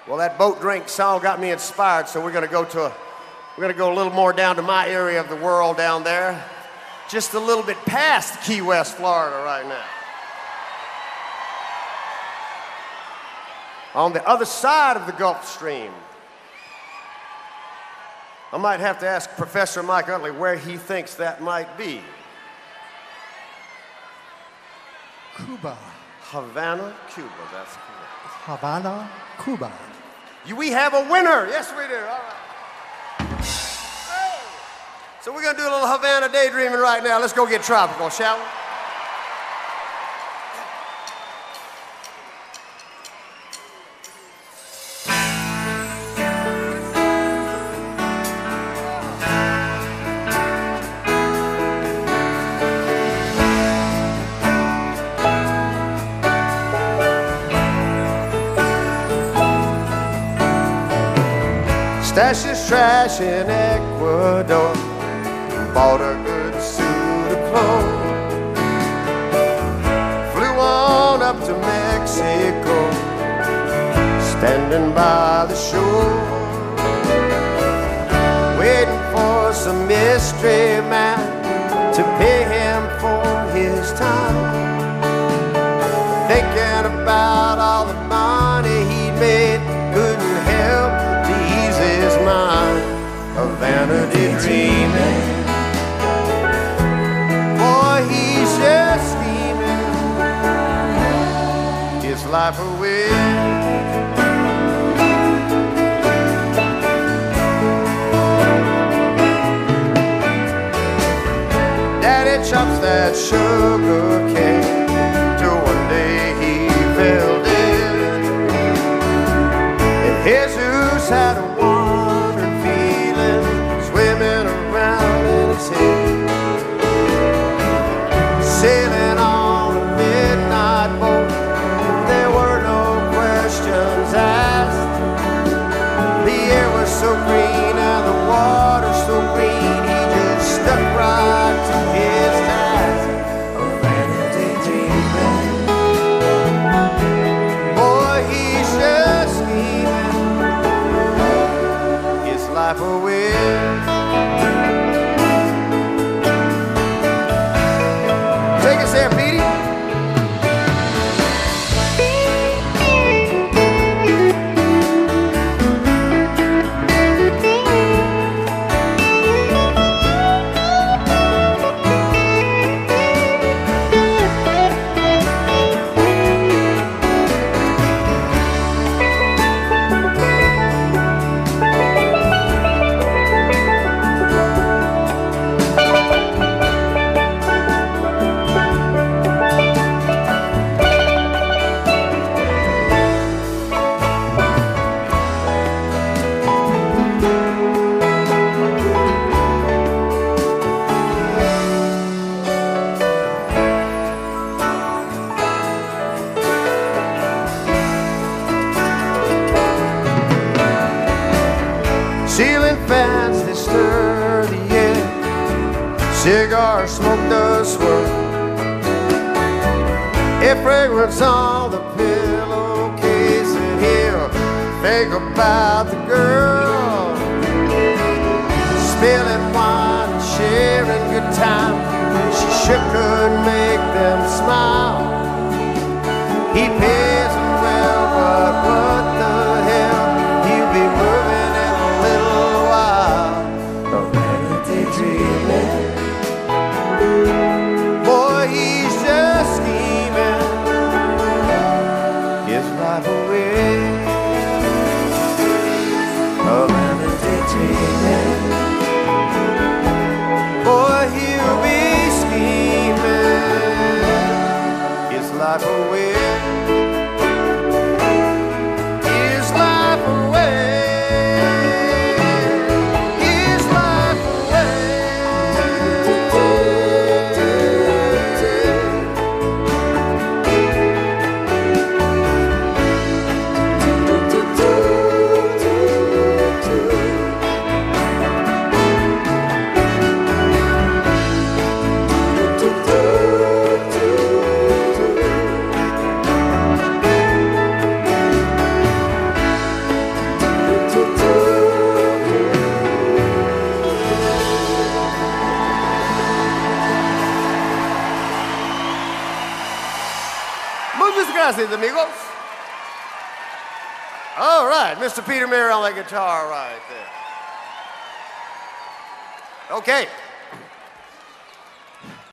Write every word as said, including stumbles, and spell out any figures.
Well, that boat drink song got me inspired, so we're gonna go to a, we're gonna go a little more down to my area of the world down there, just a little bit past Key West, Florida right now. On the other side of the Gulf Stream. I might have to ask Professor Mike Utley where he thinks that might be. Cuba. Havana, Cuba, that's correct. Havana, Cuba. You, we have a winner. Yes, we do. All right. Hey. So we're going to do a little Havana daydreaming right now. Let's go get tropical, shall we? Stashed his trash in Ecuador, bought a good suit of clothes, flew on up to Mexico, standing by the shore, waiting for some mystery man to pay him for his time, thinking about all the money he'd made, couldn't help his mind, Havana daydreaming. Boy, he's just scheming his life away. Daddy chops that sugar cane till one day he fell dead. And Jesus had a sailing on a midnight boat, there were no questions asked. The air was so green and the water so green, he just stuck right to his task. Havana daydreaming. Boy, he's just scheming his life away. Take us there, Petey. Ceiling fans, they stir the air, cigar smoke does swirl, a fragrance on the pillowcase, and he'll think about the girl, spilling wine and sharing good time. She sure could make them smile. He pays them well, but what the hell, he'll be moving in a little while. Havana daydreaming. Boy, he's just scheming his life away. Havana daydreaming. Boy, he'll be scheming Muchas gracias, amigos. All right, Mister Peter Mayer on that guitar right there. Okay.